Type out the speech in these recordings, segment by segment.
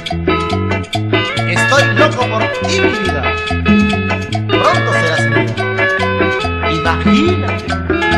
Estoy loco por ti, mi vida. Pronto serás mía. Imagínate.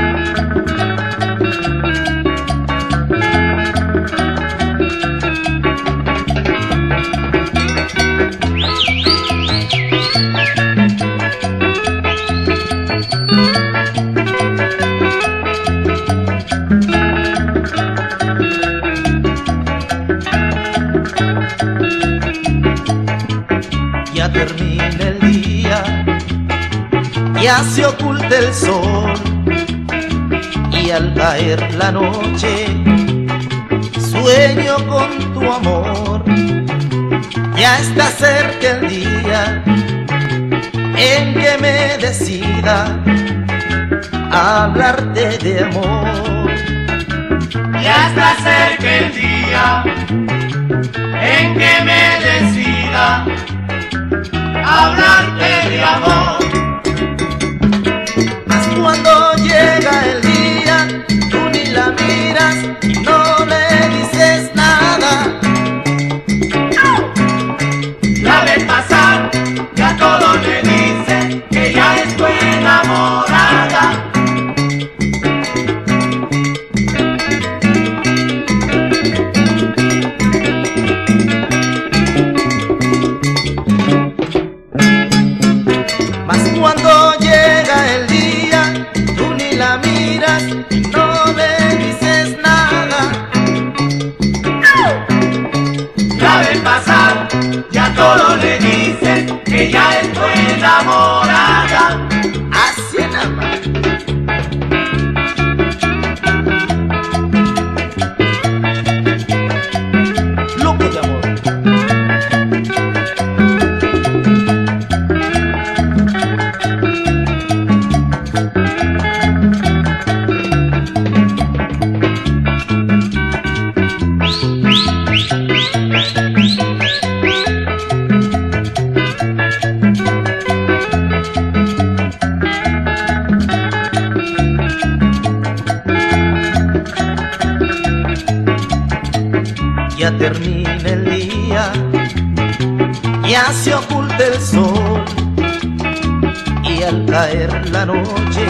Ya termina el día, ya se oculta el sol, y al caer la noche sueño con tu amor. Ya está cerca el día en que me decida a hablarte de amor. Ya está cerca el día en que me decida hablarte de amor. Mas cuando llega el día, tú ni la miras y no le dices nada. La ves pasar, ya todo le dice que ya estoy enamorada. Mas cuando llega el día, tú ni la miras y no le dices nada. La ves pasar, ya todo le dice que ya estoy enamorada. Así nada más. Loco de amor. Ya termina el día, ya se oculta el sol, y al caer la noche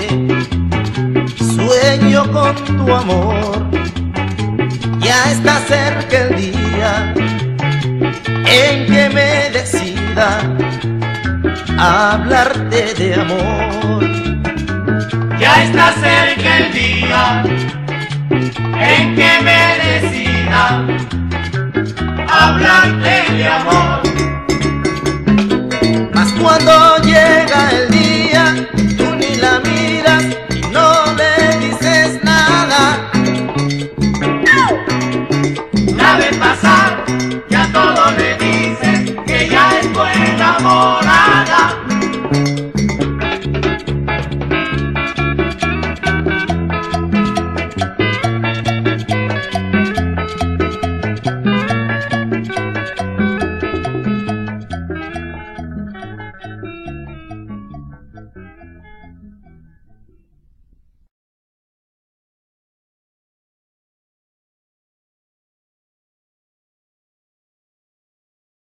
sueño con tu amor. Ya está cerca el día en que me decida a hablarte de amor. Ya está cerca el día en que me decida hablarte de amor. Mas cuando